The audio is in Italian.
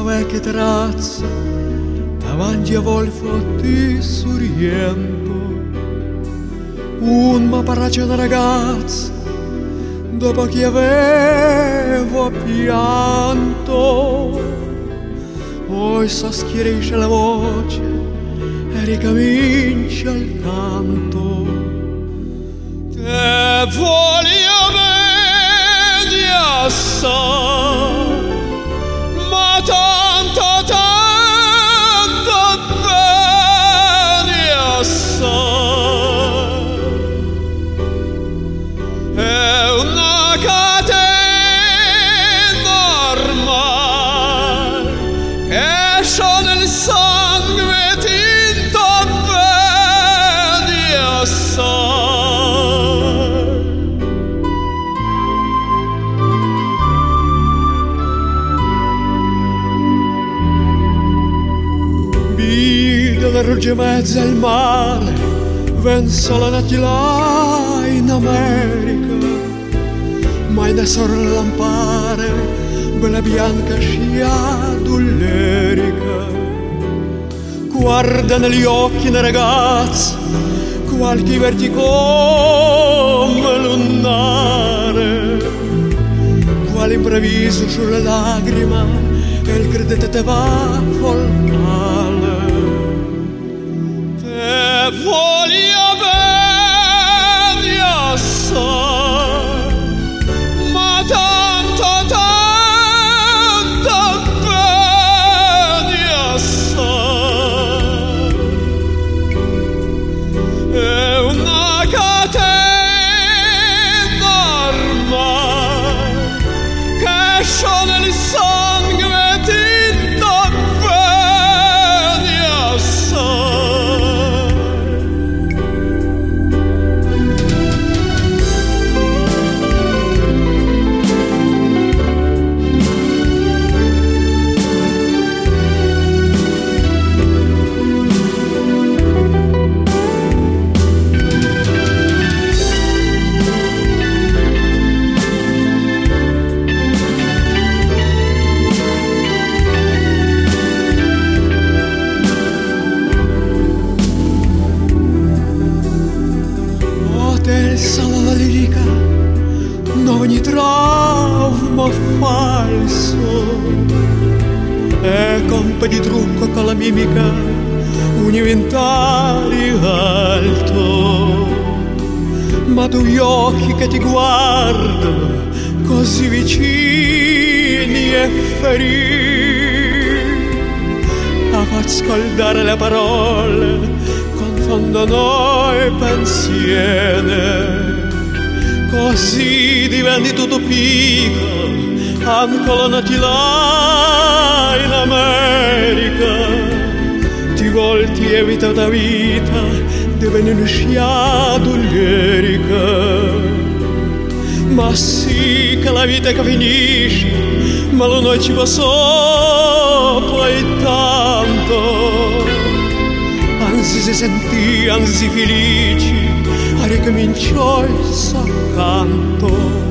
vecchia terrazza davanti a Volfo di Suriento. Un m'apparraccia una ragazza dopo che avevo pianto. Poi s'aschierisce la voce e ricomincia il canto. Te voglio bene assai, ma tanto bene assai. È una catena ormai che c'ho nel sangue tinto bene assai. Vide la ruggine mezza al mare, venso la notte là in America. Ma in sorella lampare, bella bianca scia d'ullerica. Guarda negli occhi una ragazza, qualche verticome lunare. Quale improvviso sulla lagrima, e il credete te va foltale. Te voglio bene assai, ma tanto bene assai. È una catena ormai che c'ho nel sangue tinto bene assai. Del sala la lirica, non ogni trauma falso. E colpa di trucco con la mimica, un inventario alto. Ma tu gli occhi che ti guardano così vicini e feriti, a far scaldare le parole confondono i pensieri. Così diventi tutto piccolo, ancora nati là in America. Ti volti e vita da vita diveni una scia d'ullerica. Ma sì che la vita che finisce, ma la notte ci va sopra e tanto. Anzi si sentì, anzi felici, a ricominciò il suo canto.